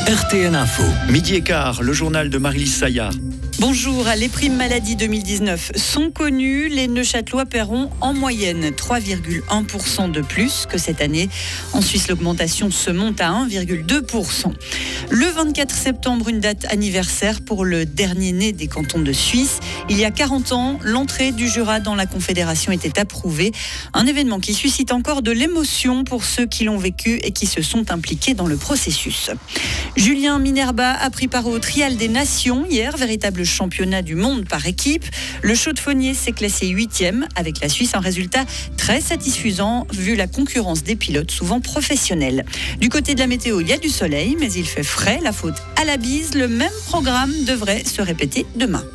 RTN Info, midi et quart, le journal de Marie-Lise Saillard. Bonjour, les primes maladie 2019 sont connues. Les Neuchâtelois paieront en moyenne 3,1% de plus que cette année. En Suisse, l'augmentation se monte à 1,2%. Le 24 septembre, une date anniversaire pour le dernier né des cantons de Suisse. Il y a 40 ans, l'entrée du Jura dans la Confédération était approuvée. Un événement qui suscite encore de l'émotion pour ceux qui l'ont vécu et qui se sont impliqués dans le processus. Julien Minerba a pris part au Trial des Nations hier, véritable championnat du monde par équipe. Le chaudefonnier s'est classé 8e avec la Suisse, un résultat très satisfaisant vu la concurrence des pilotes souvent professionnels. Du côté de la météo, il y a du soleil, mais il fait frais, la faute à la bise. Le même programme devrait se répéter demain.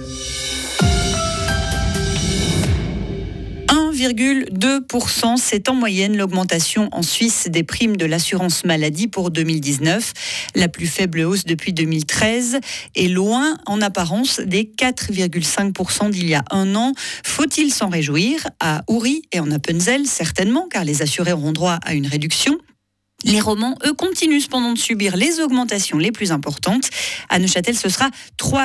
1,2%, c'est en moyenne l'augmentation en Suisse des primes de l'assurance maladie pour 2019. La plus faible hausse depuis 2013 est loin en apparence des 4,5% d'il y a un an. Faut-il s'en réjouir? À Uri et en Appenzell, certainement, car les assurés auront droit à une réduction. Les Romans, eux, continuent cependant de subir les augmentations les plus importantes. À Neuchâtel, ce sera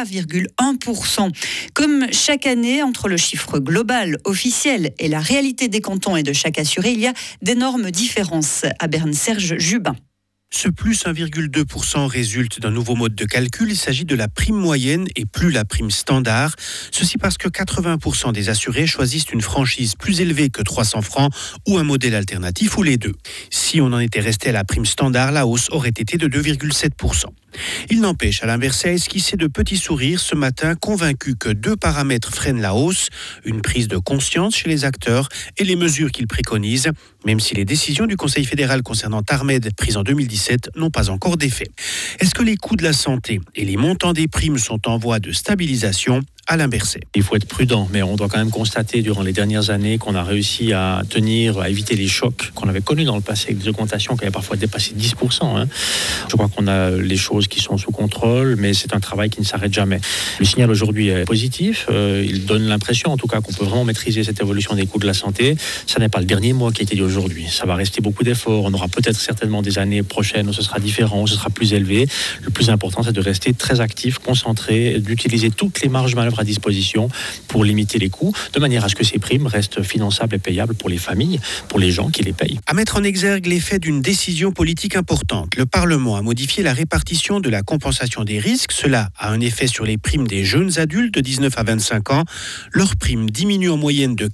3,1%. Comme chaque année, entre le chiffre global, officiel, et la réalité des cantons et de chaque assuré, il y a d'énormes différences. À Berne, Serge Jubin. Ce plus 1,2% résulte d'un nouveau mode de calcul. Il s'agit de la prime moyenne et plus la prime standard. Ceci parce que 80% des assurés choisissent une franchise plus élevée que 300 francs ou un modèle alternatif ou les deux. Si on en était resté à la prime standard, la hausse aurait été de 2,7%. Il n'empêche, Alain Berset a esquissé de petits sourires ce matin, convaincu que deux paramètres freinent la hausse, une prise de conscience chez les acteurs et les mesures qu'il préconise, même si les décisions du Conseil fédéral concernant Tarmed, prises en 2017, n'ont pas encore d'effet. Est-ce que les coûts de la santé et les montants des primes sont en voie de stabilisation ? Alain Berset. Il faut être prudent, mais on doit quand même constater durant les dernières années qu'on a réussi à éviter les chocs qu'on avait connus dans le passé, avec des augmentations qui avaient parfois dépassé 10%. Je crois qu'on a les choses qui sont sous contrôle, mais c'est un travail qui ne s'arrête jamais. Le signal aujourd'hui est positif. Il donne l'impression, en tout cas, qu'on peut vraiment maîtriser cette évolution des coûts de la santé. Ça n'est pas le dernier mois qui a été dit aujourd'hui. Ça va rester beaucoup d'efforts. On aura peut-être certainement des années prochaines où ce sera différent, où ce sera plus élevé. Le plus important, c'est de rester très actif, concentré, d'utiliser toutes les marges de manœuvre à disposition pour limiter les coûts, de manière à ce que ces primes restent finançables et payables pour les familles, pour les gens qui les payent. À mettre en exergue l'effet d'une décision politique importante. Le Parlement a modifié la répartition de la compensation des risques. Cela a un effet sur les primes des jeunes adultes de 19 à 25 ans. Leur prime diminue en moyenne de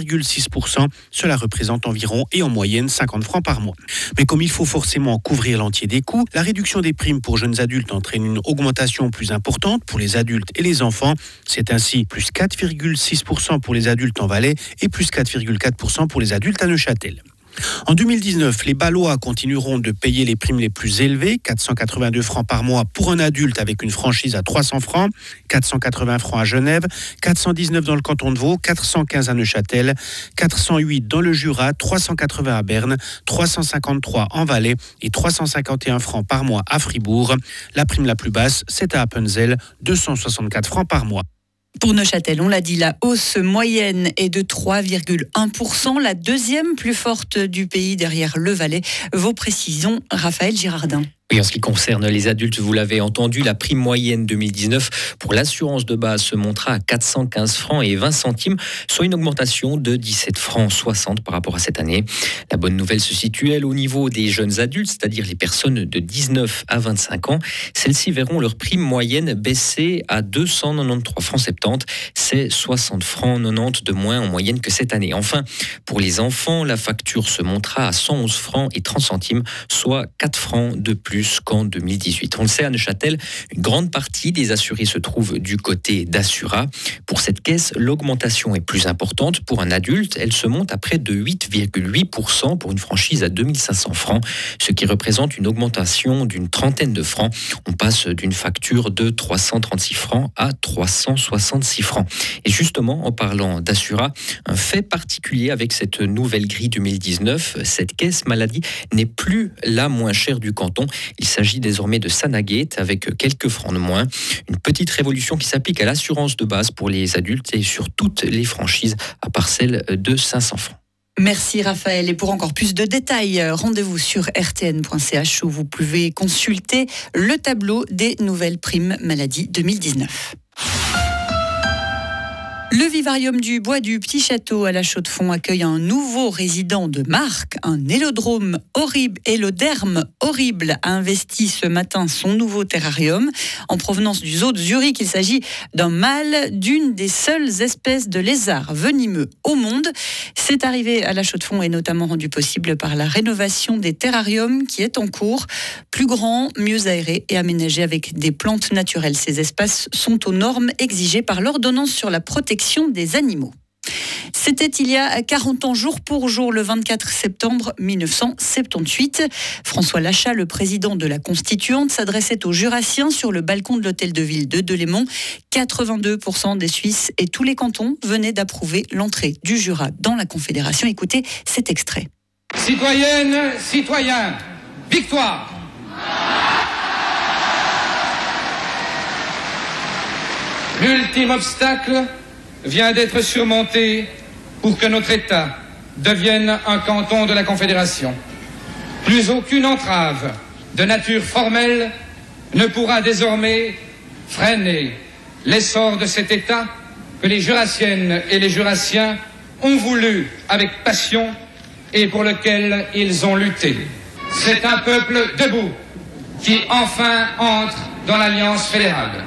15,6%. Cela représente environ et en moyenne 50 francs par mois. Mais comme il faut forcément couvrir l'entier des coûts, la réduction des primes pour jeunes adultes entraîne une augmentation plus importante pour les adultes et les enfants. C'est ainsi plus 4,6% pour les adultes en Valais et plus 4,4% pour les adultes à Neuchâtel. En 2019, les Balois continueront de payer les primes les plus élevées, 482 francs par mois pour un adulte avec une franchise à 300 francs, 480 francs à Genève, 419 dans le canton de Vaud, 415 à Neuchâtel, 408 dans le Jura, 380 à Berne, 353 en Valais et 351 francs par mois à Fribourg. La prime la plus basse, c'est à Appenzell, 264 francs par mois. Pour Neuchâtel, on l'a dit, la hausse moyenne est de 3,1%, la deuxième plus forte du pays derrière le Valais. Vos précisions, Raphaël Girardin. Oui, en ce qui concerne les adultes, vous l'avez entendu, la prime moyenne 2019 pour l'assurance de base se montera à 415 francs et 20 centimes, soit une augmentation de 17 francs 60 par rapport à cette année. La bonne nouvelle se situe, elle, au niveau des jeunes adultes, c'est-à-dire les personnes de 19 à 25 ans. Celles-ci verront leur prime moyenne baisser à 293 francs 70. C'est 60 francs 90 de moins en moyenne que cette année. Enfin, pour les enfants, la facture se montera à 111 francs et 30 centimes, soit 4 francs de plus qu'en 2018. On le sait, à Neuchâtel, une grande partie des assurés se trouve du côté d'Assura. Pour cette caisse, l'augmentation est plus importante. Pour un adulte, elle se monte à près de 8,8% pour une franchise à 2500 francs, ce qui représente une augmentation d'une trentaine de francs. On passe d'une facture de 336 francs à 366 francs. Et justement, en parlant d'Assura, un fait particulier avec cette nouvelle grille 2019, cette caisse maladie n'est plus la moins chère du canton. Il s'agit désormais de Sanagate avec quelques francs de moins. Une petite révolution qui s'applique à l'assurance de base pour les adultes et sur toutes les franchises à part celle de 500 francs. Merci Raphaël. Et pour encore plus de détails, rendez-vous sur rtn.ch où vous pouvez consulter le tableau des nouvelles primes maladie 2019. Le vivarium du Bois du Petit Château à la Chaux-de-Fonds accueille un nouveau résident de marque. Un hélodrome horrible, héloderme horrible a investi ce matin son nouveau terrarium. En provenance du zoo de Zurich, il s'agit d'un mâle d'une des seules espèces de lézards venimeux au monde. Cette arrivée à la Chaux-de-Fonds est notamment rendue possible par la rénovation des terrariums qui est en cours. Plus grand, mieux aéré et aménagé avec des plantes naturelles. Ces espaces sont aux normes exigées par l'ordonnance sur la protection des animaux. C'était il y a 40 ans, jour pour jour, le 24 septembre 1978. François Lachat, le président de la Constituante, s'adressait aux Jurassiens sur le balcon de l'hôtel de ville de Delémont. 82% des Suisses et tous les cantons venaient d'approuver l'entrée du Jura dans la Confédération. Écoutez cet extrait. Citoyennes, citoyens, victoire! L'ultime obstacle vient d'être surmonté pour que notre État devienne un canton de la Confédération. Plus aucune entrave de nature formelle ne pourra désormais freiner l'essor de cet État que les Jurassiennes et les Jurassiens ont voulu avec passion et pour lequel ils ont lutté. C'est un peuple debout qui enfin entre dans l'Alliance fédérale.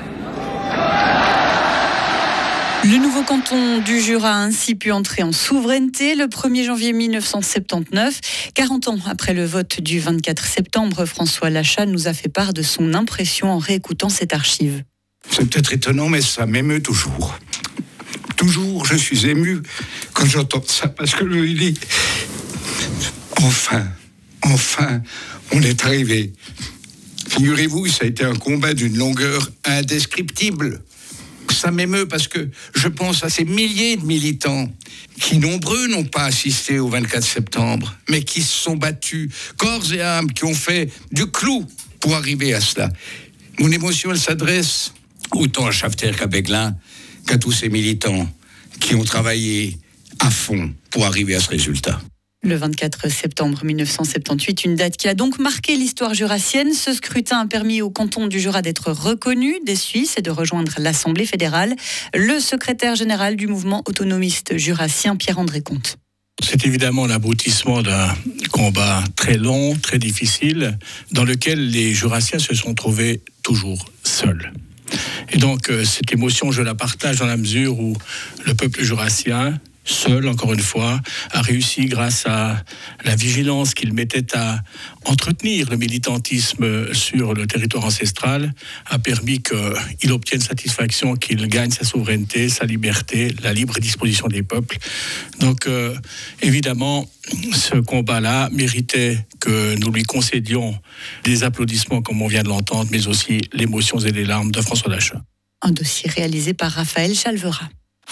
Le nouveau canton du Jura a ainsi pu entrer en souveraineté le 1er janvier 1979. 40 ans après le vote du 24 septembre, François Lachat nous a fait part de son impression en réécoutant cette archive. C'est peut-être étonnant, mais ça m'émeut toujours. Toujours, je suis ému quand j'entends ça, parce que je lui dis, enfin, on est arrivé. Figurez-vous, ça a été un combat d'une longueur indescriptible. Ça m'émeut parce que je pense à ces milliers de militants qui, nombreux, n'ont pas assisté au 24 septembre, mais qui se sont battus corps et âme, qui ont fait du clou pour arriver à cela. Mon émotion, elle s'adresse autant à Schafter qu'à Béglin, qu'à tous ces militants qui ont travaillé à fond pour arriver à ce résultat. Le 24 septembre 1978, une date qui a donc marqué l'histoire jurassienne. Ce scrutin a permis au canton du Jura d'être reconnu des Suisses et de rejoindre l'Assemblée fédérale. Le secrétaire général du mouvement autonomiste jurassien, Pierre-André Comte. C'est évidemment l'aboutissement d'un combat très long, très difficile, dans lequel les Jurassiens se sont trouvés toujours seuls. Et donc, cette émotion, je la partage dans la mesure où le peuple jurassien, seul, encore une fois, a réussi, grâce à la vigilance qu'il mettait à entretenir le militantisme sur le territoire ancestral, a permis qu'il obtienne satisfaction, qu'il gagne sa souveraineté, sa liberté, la libre disposition des peuples. Donc, évidemment, ce combat-là méritait que nous lui concédions des applaudissements, comme on vient de l'entendre, mais aussi l'émotion et les larmes de François Lachat. Un dossier réalisé par Raphaël Chalvera.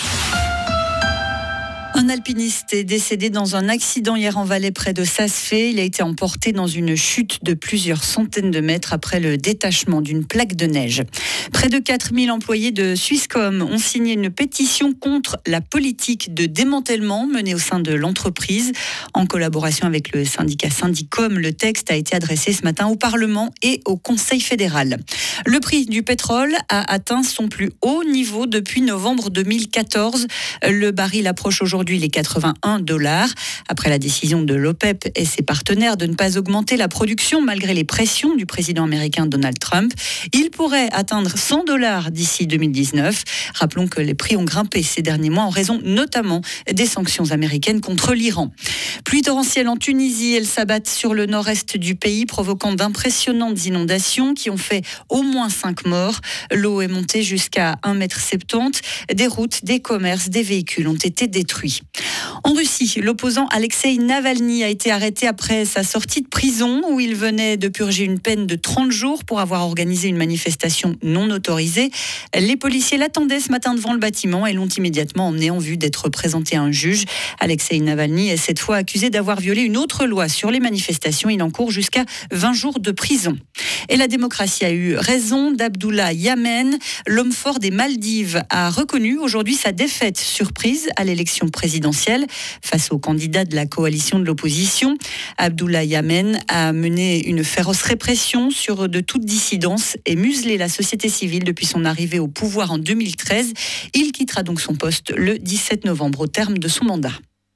Un alpiniste est décédé dans un accident hier en Valais près de Saas-Fee. Il a été emporté dans une chute de plusieurs centaines de mètres après le détachement d'une plaque de neige. Près de 4000 employés de Swisscom ont signé une pétition contre la politique de démantèlement menée au sein de l'entreprise. En collaboration avec le syndicat Syndicom, le texte a été adressé ce matin au Parlement et au Conseil fédéral. Le prix du pétrole a atteint son plus haut niveau depuis novembre 2014. Le baril approche aujourd'hui les $81. Après la décision de l'OPEP et ses partenaires de ne pas augmenter la production malgré les pressions du président américain Donald Trump, il pourrait atteindre $100 d'ici 2019. Rappelons que les prix ont grimpé ces derniers mois en raison notamment des sanctions américaines contre l'Iran. Pluie torrentielle en Tunisie, elles s'abattent sur le nord-est du pays, provoquant d'impressionnantes inondations qui ont fait au moins 5 morts. L'eau est montée jusqu'à 1,70 m. Des routes, des commerces, des véhicules ont été détruits. En Russie, l'opposant Alexeï Navalny a été arrêté après sa sortie de prison où il venait de purger une peine de 30 jours pour avoir organisé une manifestation non autorisée. Les policiers l'attendaient ce matin devant le bâtiment et l'ont immédiatement emmené en vue d'être présenté à un juge. Alexeï Navalny est cette fois accusé d'avoir violé une autre loi sur les manifestations. Il encourt jusqu'à 20 jours de prison. Et la démocratie a eu raison d'Abdullah Yamen. L'homme fort des Maldives a reconnu aujourd'hui sa défaite surprise à l'élection présidentielle face aux candidats de la coalition de l'opposition. Abdullah Yamen a mené une féroce répression sur de toute dissidence et muselé la société civile depuis son arrivée au pouvoir en 2013. Il quittera donc son poste le 17 novembre au terme de son mandat.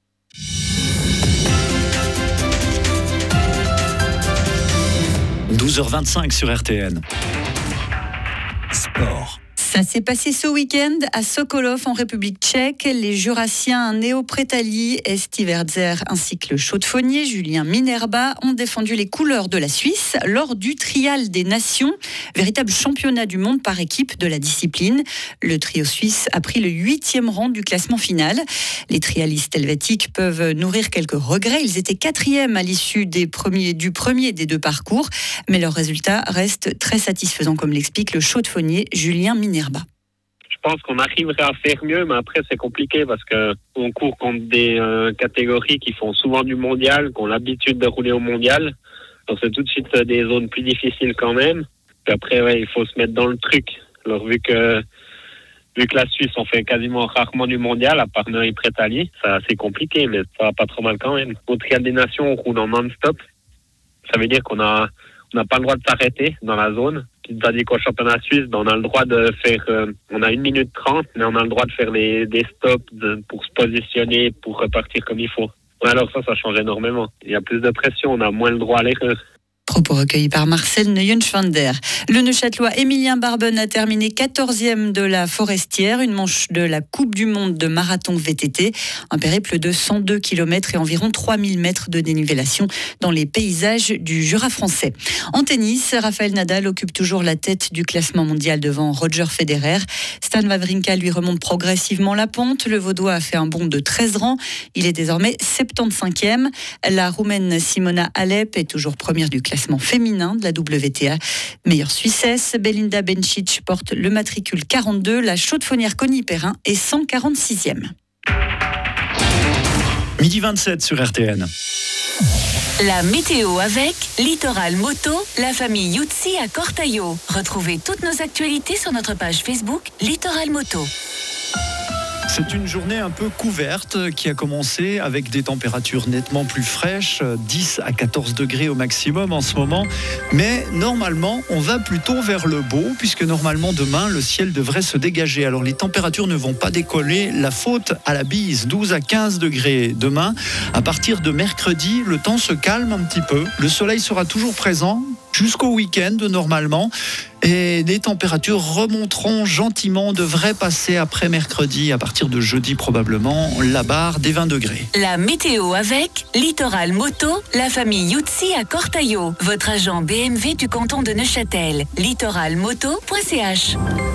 – 12h25 sur RTN. Sport. Ça s'est passé ce week-end à Sokolov en République tchèque. Les Jurassiens Neo Pretali et Steve Herzer ainsi que le chaudefonnier Julien Minerba ont défendu les couleurs de la Suisse lors du Trial des Nations, véritable championnat du monde par équipe de la discipline. Le trio suisse a pris le 8e rang du classement final. Les trialistes helvétiques peuvent nourrir quelques regrets. Ils étaient 4e à l'issue du premier des deux parcours, mais leur résultat reste très satisfaisant, comme l'explique le chaudefonnier Julien Minerba. Je pense qu'on arriverait à faire mieux, mais après c'est compliqué parce qu'on court contre des catégories qui font souvent du mondial, qui ont l'habitude de rouler au mondial. Donc c'est tout de suite des zones plus difficiles quand même. Puis après, il faut se mettre dans le truc. Alors vu que la Suisse, on fait quasiment rarement du mondial, à part Neo Pretali, c'est assez compliqué, mais ça va pas trop mal quand même. Au Trial des Nations, on roule en non-stop. Ça veut dire qu'on n'a pas le droit de s'arrêter dans la zone. C'est-à-dire qu'au championnat suisse, on a le droit de faire, on a 1 minute 30, mais on a le droit de faire des stops pour se positionner, pour repartir comme il faut. Alors ça change énormément. Il y a plus de pression, on a moins le droit à l'erreur. Propos recueillis par Marcel Neuenschwander. Le Neuchâtelois Emilien Barben a terminé 14e de la Forestière, une manche de la Coupe du Monde de marathon VTT. Un périple de 102 km et environ 3000 mètres de dénivellation dans les paysages du Jura français. En tennis, Rafael Nadal occupe toujours la tête du classement mondial devant Roger Federer. Stan Wawrinka lui remonte progressivement la pente. Le Vaudois a fait un bond de 13 rangs. Il est désormais 75e. La Roumaine Simona Halep est toujours première du classement féminin de la WTA. Meilleure Suissesse, Belinda Bencic porte le matricule 42, la chaudefonnière Connie Perrin est 146e. 12h27 sur RTN. La météo avec Littoral Moto, la famille Yutzi à Cortaillot. Retrouvez toutes nos actualités sur notre page Facebook Littoral Moto. C'est une journée un peu couverte qui a commencé avec des températures nettement plus fraîches, 10 à 14 degrés au maximum en ce moment. Mais normalement, on va plutôt vers le beau, puisque normalement demain, le ciel devrait se dégager. Alors les températures ne vont pas décoller, la faute à la bise, 12 à 15 degrés demain. À partir de mercredi, le temps se calme un petit peu. Le soleil sera toujours présent jusqu'au week-end normalement. Et les températures remonteront gentiment, devraient passer après mercredi, à partir de jeudi probablement, la barre des 20 degrés. La météo avec Littoral Moto, la famille Yutzi à Cortaillot, votre agent BMW du canton de Neuchâtel. Littoralmoto.ch